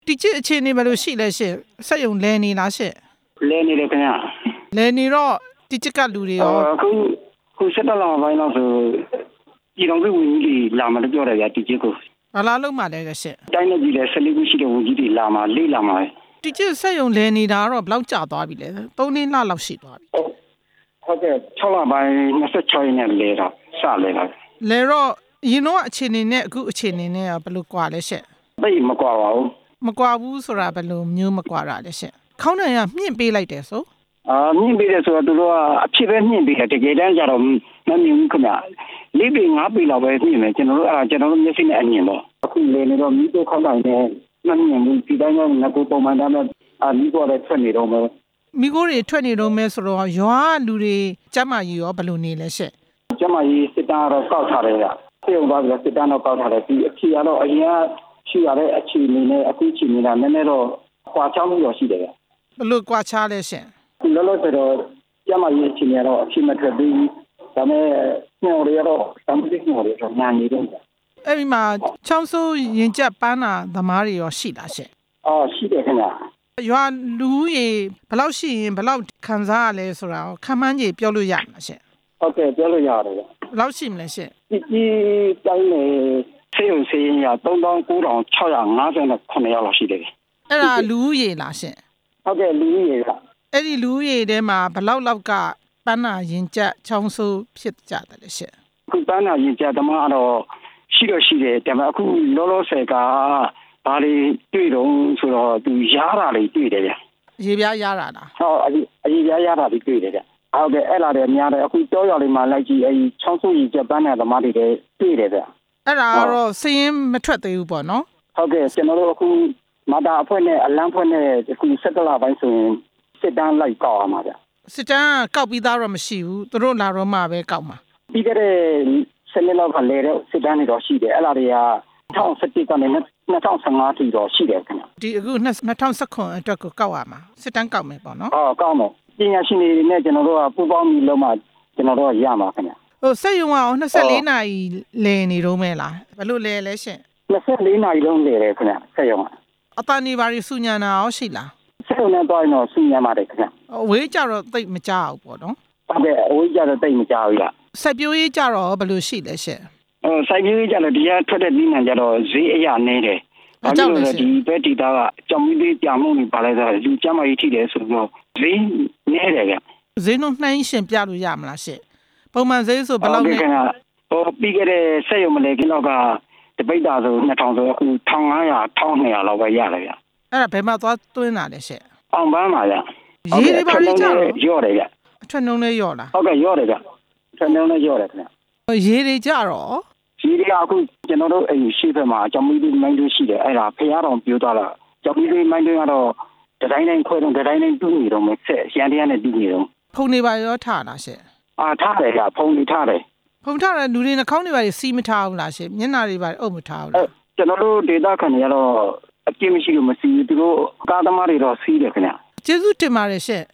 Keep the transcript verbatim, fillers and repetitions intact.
ဒီကျအခြေအနေဘယ်လိုရှိလဲရှင်စက်ယုံလဲနေလားရှင်လဲနေတယ်ခင်ဗျလဲနေတော့ဒီချက်ကလူတွေရောအခုခုစက်တလာပိုင်းတော့ဆိုဒီတော့ဝင်ကြီးလာမှလည်းပြောတယ်ဗျာဒီချက်ကိုဘာလာလုံးမှလဲရှင်တိုင်းနေကြီးလဲဆယ်လေးခုရှိတဲ့ဝင်ကြီးတွေလာမှလေးလာမှဒီချက်စက်ယုံလဲနေတာတော့ဘယ်လောက်ကြာသွားပြီလဲသုံးနှစ်လလောက်ရှိသွားပြီဟုတ်ကဲ့၆လပိုင်း၂၆ရက်နဲ့လဲတော့စလဲတာလဲတော့ရင်တော့အခြေအနေနဲ့အခုအခြေအနေနဲ့ဘယ်လိုကွာလဲရှင်သိမကွာပါဘူးမကွာဘူးဆိုတာဘယ်လိုမျိုးမကွာတာလဲရှင်ခေါင်းတိုင်ကမြင့်ပေးလိုက်တယ်ဆိုအာမြင့်ပေးတယ်ဆိုတော့သူတို့ကအဖြစ်ပဲမြင့်ပေးတယ်တကယ်တမ်းကျတော့မမြင်ဘူးခင်ဗျလေးပေငါးပေလောက်ပဲမြင်မယ်ကျွန်တော်တို့အဲ့ဒါကျွန်တော်တို့မျက်စိနဲ့အမြင်ပေါ့အခုလေနေတော့မိတို့ခေါင်းတိုင်နဲ့မမြင်ဘူးဒီတိုင်းကငါကိုပုံမှန်တမ်းအာမိတို့လည်းထွက်နေတော့မယ်မိကိုတွေထွက်နေတော့မယ်ဆိုတော့ရွာလူတွေကျမကြီးရောဘယ်လိုနေလဲရှင့်ကျမကြီးစစ်တမ်းတော့ကောက်ထားတယ်ကပြေုံသွားပြီးစစ်တမ်းတော့ကောက်ထားတယ်ဒီအဖြေကတော့အရင်ကရှိရတဲ့အခြေအနေနဲ့အခုအခြေအနေကနည်းနည်းတော့ခွာချောင်းမှုတော့ရှိတယ်ကဘယ်လိုကွာခြားလဲရှင့်လောလောဆယ်တော့ကျမကြီးအခြေအနေကတော့အဖြေမထွက်သေးဘူးဒါပေမဲ့ညော်တွေကတော့တမ်းတိညော်တွေတော့ညာနေတယ်အဲ့ဒီမှာချောင်းဆိုးရင်ကျက်ပန်းနာသမားတွေရောရှိလားရှင့်အော်ရှိတယ်ခင်ဗျရွာလူရေဘယ်လောက်ရှိရင်ဘယ်လောက်ခံစားရလဲဆိုတာကိုခံမှန်းကြီးပြောလို့ရမှာရှင့်ဟုတ်ကဲ့ပြောလို့ရတယ်ဗျဘယ်လောက်ရှိမလဲရှင့်ဒီဒီတိုင်းနေဆေးရုံဆေးရင်ရသုံးသောင်းကိုးထောင်ခြောက်ရာငါးဆယ်ခုနှစ်ယောက်လောက်ရှိတယ်အဲ့ဒါလူရေလားရှင့်ဟုတ်ကဲ့လူရေကအဲ့ဒီလူရေထဲမှာဘယ်လောက်လောက်ကပန်းနာရင်ကျက်ချောင်းဆိုးဖြစ်ကြတယ်လေရှင့်အခုပန်းနာရင်ကျက်သမားတော့ရှိတော့ရှိတယ်ဒါပေမဲ့အခုလောလောဆယ်ကဘာတွေတွေ့တော့ဆိုတော့သူရားတာတွေတွေ့တယ်ဗျရေပြားရားတာလားဟုတ်အရေပြားရားတာတွေတွေ့တယ်ဗျဟုတ်ကဲ့အဲ့လာတယ်များတယ်အခုတောရွာလေးမှာလိုက်ကြည့်အဲဒီချောင်းဆိုးရေကျက်ပန်းနာသမားတွေတွေ့တယ်ဗျအဲ့ဒါတော့စည်ရင်မထွက်သေးဘူးပေါ့နော်ဟုတ်ကဲ့ကျွန်တော်တို့အခုမာတာအဖွဲ့နဲ့အလန်းဖွဲ့နဲ့အခုစက်တလာပိုင်းဆိုရင်စစ်တမ်းလိုက်ကောက်ရမှာဗျစစ်တမ်းကောက်ပြီးသားတော့မရှိဘူးသူတို့လာတော့မှပဲကောက်မှာပြီးခဲ့တဲ့စနေလောက်ကလဲတဲ့စစ်တမ်းတွေတော့ရှိတယ်အဲ့လာတွေက၂၀၁၁ကနေ၂၀၁၅ထိတော့ရှိတယ်ခင်ဗျဒီအခု၂၀၁၉အတွက်ကိုကောက်ရမှာစစ်တမ်းကောက်မယ်ပေါ့နော်အော်ကောက်မယ်ပညာရှင်တွေနဲ့ကျွန်တော်တို့ကပူးပေါင်းပြီးလုံးမှကျွန်တော်တို့ရမှာခင်ဗျဟိုစက်ရုံက၂၄နာရီလဲနေတော့မဲလားဘယ်လိုလဲလဲရှင်၂၄နာရီလုံးလဲတယ်ခင်ဗျစက်ရုံကအတန်နေပါရီစုညာနာရောရှိလားစက်ရုံနဲ့တွားရင်တော့စုညာပါတယ်ခင်ဗျအဝေးကြတော့တိတ်မကြောက်ဘူးပေါ့နော်ဟုတ်ကဲ့အဝေးကြတော့တိတ်မကြောက်ဘူးလားစိုက်ပျိုးရေးကြတော့ဘယ်လိုရှိလဲရှင်ဟိုစိုက်ပျိုးရေးကြတော့ဒီကထွက်တဲ့ဒီနံကြတော့ဈေးအရနေတယ်ဘာလို့လဲဒီဘက်ဒီတာကကြောင်မီးလေးပြမှုနေပါလဲဆိုတော့လူကျမကြီးထိတယ်ဆိုတော့ဈေးနေတယ်ဗျဈေးနှုန်းနှိုင်းရှင်ပြလို့ရမလားရှင်ပုံမှန်ဈေးဆိုဘယ်လောက်လဲဟိုပြီးခဲ့တဲ့စက်ရုံမလဲခင်းတော့ကတပိတ်တာဆို၂ထောင်ဆိုအခု၁၅၀၀ ၁၂၀၀လောက်ပဲရတယ်ဗျအဲ့ဒါဘယ်မှာသွားသွင်းတာလဲရှင်အောင်ပန်းပါဗျရေးတွေပါလိမ့်ကြတော့ရော့တယ်ဗျအထွက်နှုန်းလေးရော့လားဟုတ်ကဲ့ရော့တယ်ဗျအထွက်နှုန်းလေးရော့တယ်ခင်ဗျရေးတွေကြတော့ရေးတွေကအခုကျွန်တော်တို့အိမ်ရှိဘက်မှာကြောင်မီးလေးမိုင်းလေးရှိတယ်အဲ့ဒါဖျားတော်ပြိုးသွားတာကြောင်မီးလေးမိုင်းတွေကတော့တတိုင်းတိုင်းခွဲတော့တတိုင်းတိုင်းတူးနေတော့မယ်ဆက်ရန်တရားနဲ့တူးနေတော့ဖုန်နေပါရောထားလားရှင်အာထားတယ်ဗျဖုန်နေထားတယ်ဖုန်ထားတယ်လူတွေနှာခေါင်းတွေပါစီးမထားဘူးလားရှင်မျက်နှာတွေပါအုပ်မထားဘူးလားကျွန်တော်တို့ဒေတာခံတွေကတော့အပြည့်မရှိလို့မစီးဘူးသူတို့ကားသမားတွေတော့စီးတယ်ခင်ဗျကျေးဇူးတင်ပါတယ်ရှင်